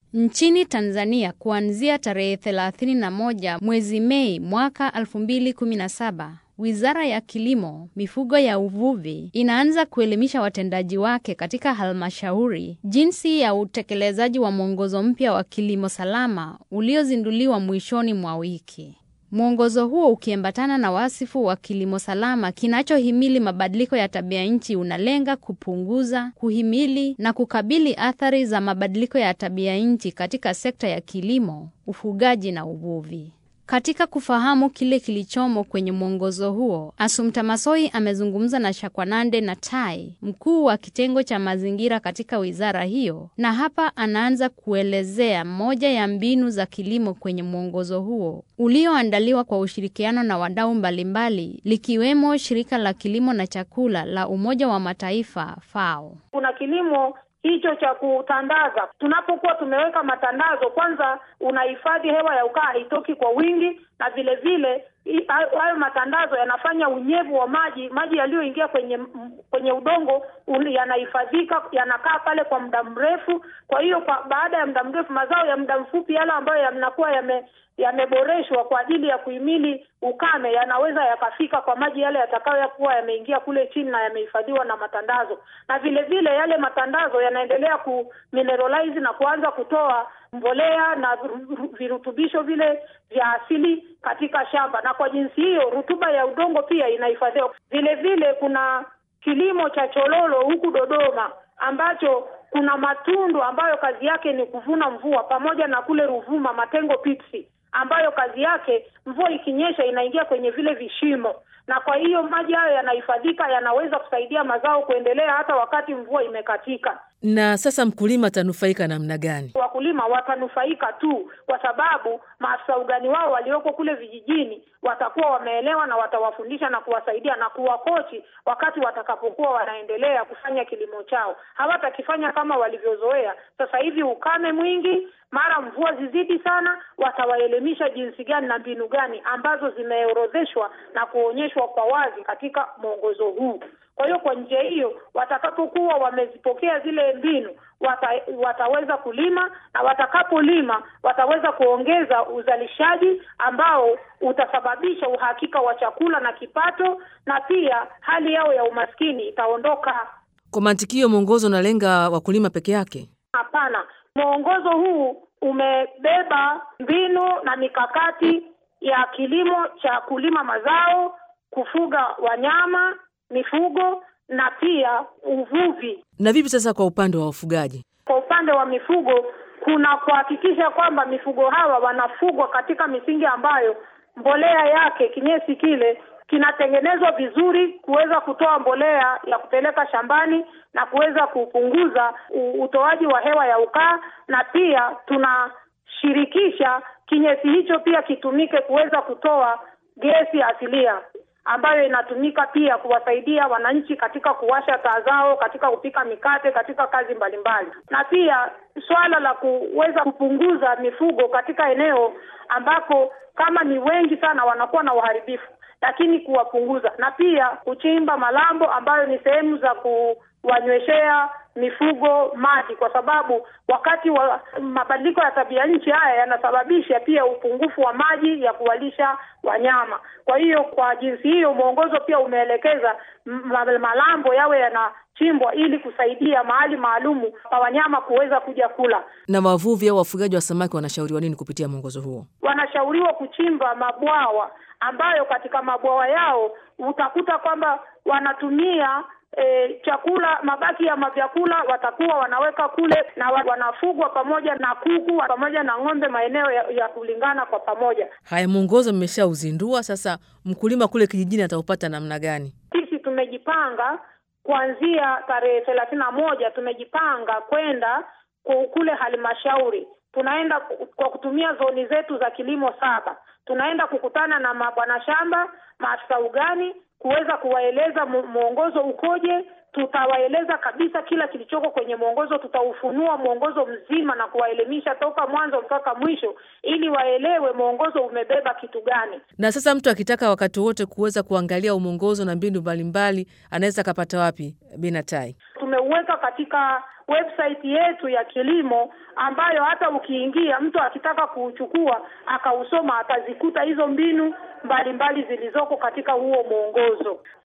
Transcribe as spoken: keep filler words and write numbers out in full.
Nchini Tanzania kuanzia tarehe thelathini na moja mwezi Mei mwaka elfu mbili kumi na saba, Wizara ya Kilimo, Mifugo ya Uvuvi inaanza kuelimisha watendaji wake katika halmashauri jinsi ya utekelezaji wa mwongozo mpya wa kilimo salama uliozinduliwa mwishoni mwa wiki. Mwongozo huo ukiambatana na wasifu wa kilimo salama kinachohimili mabadiliko ya tabia nchi unalenga kupunguza, kuhimili na kukabili athari za mabadiliko ya tabia nchi katika sekta ya kilimo, ufugaji na uvuvi. Katika kufahamu kile kilichomo kwenye mwongozo huo, Assumpta Massoi amezungumza na Shakwanande Natai, mkuu wa kitengo cha mazingira katika wizara hiyo, na hapa anaanza kuelezea moja ya mbinu za kilimo kwenye mwongozo huo ulioandaliwa kwa ushirikiano na wadau mbalimbali likiwemo Shirika la Kilimo na Chakula la Umoja wa Mataifa FAO. Kuna kilimo hicho cha kutandaza. Tunapokuwa tumeweka matandazo, kwanza unahifadhi hewa ya ukaa haitoki kwa wingi, na vile vile hayo matandazo yanafanya unyevu wa maji, maji yaliyoingia kwenye kwenye udongo yanahifadhika, yanakaa pale kwa muda mrefu. Kwa hiyo kwa baada ya muda mrefu, mazao ya muda mfupi yale ambayo yanakuwa yame yameboreshwa kwa ajili ya kuhimili ukame yanaweza yakafika kwa maji yale yatakayokuwa yameingia kule chini na yamehifadhiwa na matandazo. Na vile vile yale matandazo yanaendelea ku mineralize na kuanza kutoa mbolea na virutubisho vile vya asili katika shamba, na kwa jinsi hiyo rutuba ya udongo pia inahifadhiwa. Vile vile kuna kilimo cha chololo huku Dodoma ambacho kuna matundu ambayo kazi yake ni kuvuna mvua, pamoja na kule Ruvuma Matengo Pitsi ambayo kazi yake mvua ikinyesha inaingia kwenye vile vishimo, na kwa hiyo maji hayo yanahifadhika, yanaweza kusaidia mazao kuendelea hata wakati mvua imekatika. Na sasa mkulima atanufaika namna gani? Wakulima watanufaika tu kwa sababu maafisa ugani wao walioko kule vijijini watakuwa wameelewa na watawafundisha na kuwasaidia na kuwakochi wakati watakapokuwa wanaendelea kufanya kilimo chao. Hawatakifanya kama walivyozoea. Sasa hivi ukame mwingi, mara mvua zizidi sana, watawaelimisha jinsi gani na mbinu gani ambazo zimeorodheshwa na kuonyeshwa kwa wazi katika mwongozo huu. Kwa hiyo kwa njia hiyo watakapokuwa wamezipokea zile mbinu wata, wataweza kulima, na watakapolima wataweza kuongeza uzalishaji ambao utasababisha uhakika wa chakula na kipato, na pia hali yao ya umaskini itaondoka. Kwa mantikio mwongozo unalenga wakulima peke yake? Hapana. Mwongozo huu umebeba mbinu na mikakati ya kilimo cha kulima mazao, kufuga wanyama, mifugo na pia uvuvi. Na vipi sasa kwa upande wa ufugaji? Kwa upande wa mifugo kuna kuhakikisha kwamba mifugo hawa wanafugwa katika misingi ambayo mbolea yake, kinyesi kile kinatengenezwa vizuri kuweza kutoa mbolea ya kupeleka shambani na kuweza kupunguza utoaji wa hewa ya ukaa, na pia tunashirikisha kinyesi hicho pia kitumike kuweza kutoa gesi asilia ambayo inatumika pia kuwasaidia wananchi katika kuwasha taa zao, katika kupika mikate, katika kazi mbalimbali. Na pia swala la kuweza kupunguza mifugo katika eneo ambapo kama ni wengi sana wanakuwa na uharibifu, lakini kuwapunguza, na pia kuchimba malambo ambayo ni sehemu za kuwanyweshea mifugo maji, kwa sababu wakati wa mabadiliko ya tabia nchi haya yanasababisha pia upungufu wa maji ya kuwalisha wanyama. Kwa hiyo kwa jinsi hiyo mwongozo pia umeelekeza malambo yawe yanachimbwa ili kusaidia mahali maalumu kwa wanyama kuweza kuja kula. Na wavuvi au wafugaji wa samaki wanashauriwa nini kupitia mwongozo huo? Wanashauriwa kuchimba mabwawa ambayo katika mabwawa yao utakuta kwamba wanatumia E, chakula, mabaki ya mavyakula watakuwa wanaweka kule, na wanafugwa pamoja na kuku pamoja na ng'ombe maeneo ya, ya kulingana kwa pamoja. Haya, mwongozo mmeshauzindua, sasa mkulima kule kijijini ataupata namna gani? Sisi tumejipanga kuanzia tarehe thelathini na moja tumejipanga kwenda kule halmashauri. Tunaenda kwa kutumia zoni zetu za kilimo saba. Tunaenda kukutana na mabwana shamba, maafisa ugani, kuweza kuwaeleza mwongozo ukoje. Tutawaeleza kabisa kila kilichoko kwenye mwongozo, tutaufunua mwongozo mzima na kuwaelimisha toka mwanzo mpaka mwisho ili waelewe mwongozo umebeba kitu gani. Na sasa mtu akitaka wakati wote kuweza kuangalia mwongozo na mbinu mbalimbali anaweza kapata wapi, Bi Natai? Tumeuweka katika website yetu ya kilimo, ambayo hata ukiingia mtu akitaka kuuchukua akausoma atazikuta hizo mbinu mbalimbali zilizoko katika huo mwongozo.